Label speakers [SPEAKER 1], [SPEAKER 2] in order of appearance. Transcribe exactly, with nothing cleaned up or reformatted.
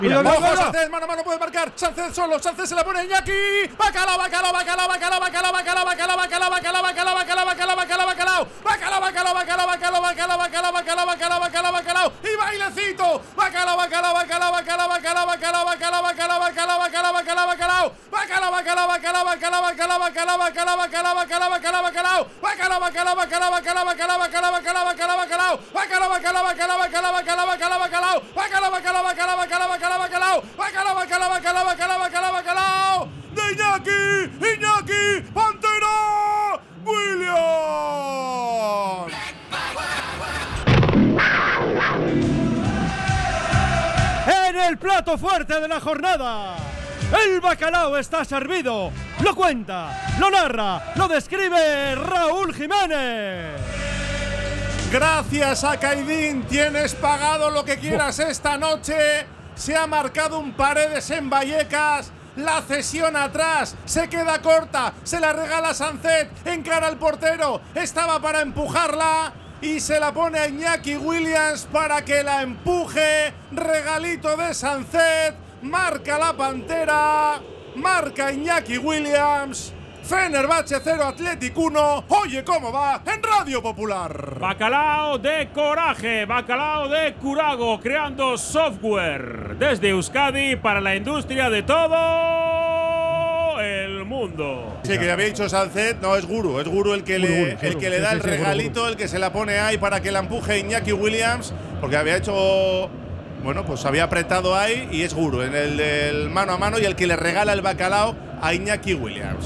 [SPEAKER 1] Mira,
[SPEAKER 2] Ojo,
[SPEAKER 1] mira, mira.
[SPEAKER 2] Sánchez, mano a mano puede marcar. Sánchez solo, Sánchez se la pone a Iñaki. Bacalao, bacalao, bacalao, bacalao, bacalao, bacalao, bacalao, bacalao, bacalao, bacalao, bacalao, bacalao, bacalao, bacalao. Bacalao, bacalao, bacalao, bacalao, bacalao, bacalao, bacalao, bacalao, bacalao, bacalao. Y bailecito. Bacalao, bacalao, bacalao, bacalao, bacalao, bacalao, bacalao, bacalao, bacalao, bacalao, bacalao, bacalao. Bacalao, bacalao, bacalao, bacalao, bacalao, bacalao, bacalao, bacalao, bacalao, bacalao, bacalao. Bacalao, bacalao, bacalao, bacalao, bacalao, bacalao, bacalao, bacalao, bacalao. Bacalao, bacalao, bacalao, bacalao, bacalao, bacalao, bacalao. Bacalao, bacalao, bacalao, bacalao, bacalao, bacalao. Bacalao, bacalao, bacalao, bacalao, bacalao, bacalao. De Iñaki, Iñaki, Pantera, Williams.
[SPEAKER 1] En el plato fuerte de la jornada, el bacalao está servido. Lo cuenta, lo narra, lo describe Raúl Jiménez.
[SPEAKER 2] Gracias a Caidín tienes pagado lo que quieras esta noche. Se ha marcado un Paredes en Vallecas. La cesión atrás se queda corta. Se la regala Sánchez. Encara al portero. Estaba para empujarla. Y se la pone a Iñaki Williams para que la empuje. Regalito de Sánchez. Marca la Pantera. Marca Iñaki Williams. Fenerbahce cero, Athletic uno. Oye cómo va en Radio Popular.
[SPEAKER 3] Bacalao de coraje, bacalao de curago, creando software desde Euskadi para la industria de todo el mundo.
[SPEAKER 2] Sí, que había dicho Sánchez, no, es Guru, es Guru el que
[SPEAKER 1] Guru,
[SPEAKER 2] le,
[SPEAKER 1] Guru,
[SPEAKER 2] el
[SPEAKER 1] Guru,
[SPEAKER 2] que le
[SPEAKER 1] sí,
[SPEAKER 2] da
[SPEAKER 1] sí,
[SPEAKER 2] el
[SPEAKER 1] sí, Guru,
[SPEAKER 2] regalito,
[SPEAKER 1] Guru.
[SPEAKER 2] el que se la pone ahí para que la empuje Iñaki Williams, porque había hecho, bueno, pues había apretado ahí y es Guru en el del mano a mano y el que le regala el bacalao a Iñaki Williams.